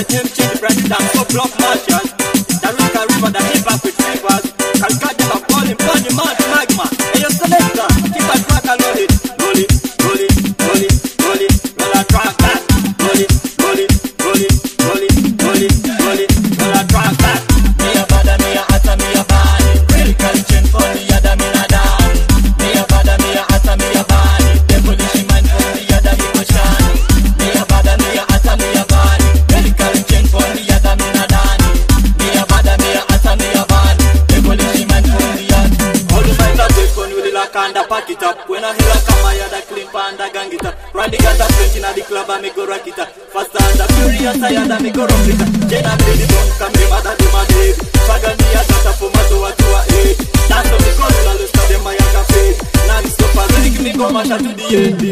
him change the president, so block marshals. That we can river that hit back with rivers. Can catch them up all in burning man to magma. And your selector, keep a track and roll it. Roll it, roll it, roll it, roll it, roll a track back. Roll it, roll it, roll it, roll it, roll it, roll it, roll a track back. Me a bada, me a atta, me a body. Critical change for the other, me a down. Me a bada, me a atta, me a body. Demolition man for the other, me a shine. Me a bada, me a atta, me a body. Critical change for the other, me a down. Me a bada, me a atta, me a body. Demolition man for the other. All the fights are take on with the lock and the pack it up. When I hear a come, I had a clean pan and gang it up. Randy got a plenty in the club and me go rock it up. Faster and the furious, I had a me go rock it up. Then I play the drum, come me mother, them a dead. Fagan me a got a for my door to a head. Dance up the girl, all the stuff, them a yak a fade. Non-stop, I really give me go mash to the end.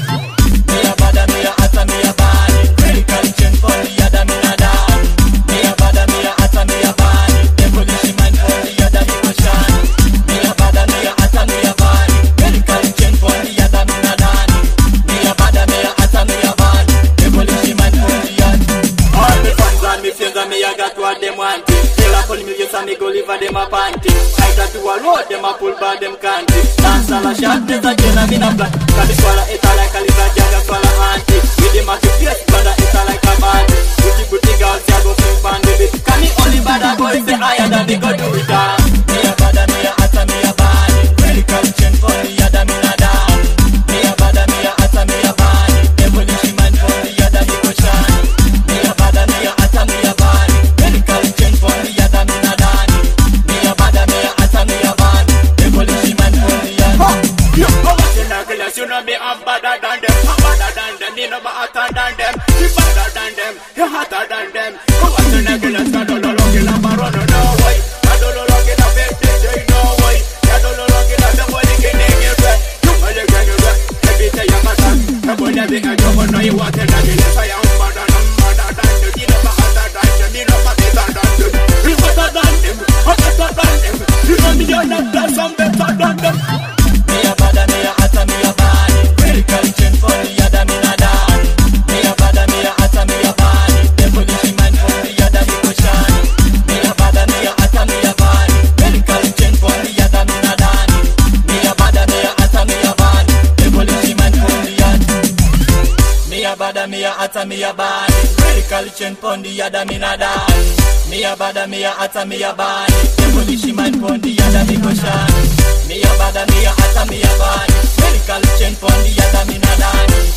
Me a bada, me a atta, me a body. Critical change for the other, me a down. Me a bada, me a atta, me a body. Demolition man for the other, me a shine. Me a bada, me a atta, me a body. Critical change for the other, me a down. Me a bada, me a atta, me a body. Demolition man for the other. All me fans and me friends and me a got what them want. Tell a full millions and me go live and them a panty. I got to a road, them a pull back them country. Dance all a shot, there's a chain and me no black. Cause the swallow it a like a lizard, jaga swallow auntie. With them a to face, brother it a like a body. Booty booty girls, ya go flip and baby. Can me only bada boys say higher than me go do it all. Me a bada, me a atta, me a body. Critical change for the other, me a down. Me a bada, me a atta, me a body. Demolition man for the other, me go shine. Me a bada, me a atta, me a body. Critical change for the other, me a down. Me a bada, me a atta, me a body. Demolition man for the other. You know what you know, girls, you know me I'm better than them. I'm better than them, you know me hotter than them. You better than them, you hotter than them. You know what you know, girls, I don't know, look at my run, no way. I don't know, look at my bed, they no way. I don't know, look at the body, can you get you know you can get every day you're my son. I'm gonna be a job, no you want it, I am better than them. You know me hotter than them, you know me better than them. You better than them, hotter than them. You know me you're not that, I'm better than them. Me a bada, me a atta, me a body. Critical change for the other, me a down. Me a bada, me a atta, me a body. Demolition man for the other, me go shine. Me a bada, me a atta, me a body. Critical change for the other, me a down. Me a bada, me a atta, me a body. Demolition man for the other. Me a bada, me a atta, me a body. Critical change for the other, me a down. Me a bada, me a atta, me a body. Demolition man for the other, me go shine. Me a bada, me a atta, me a body. Critical change for the other, me a down.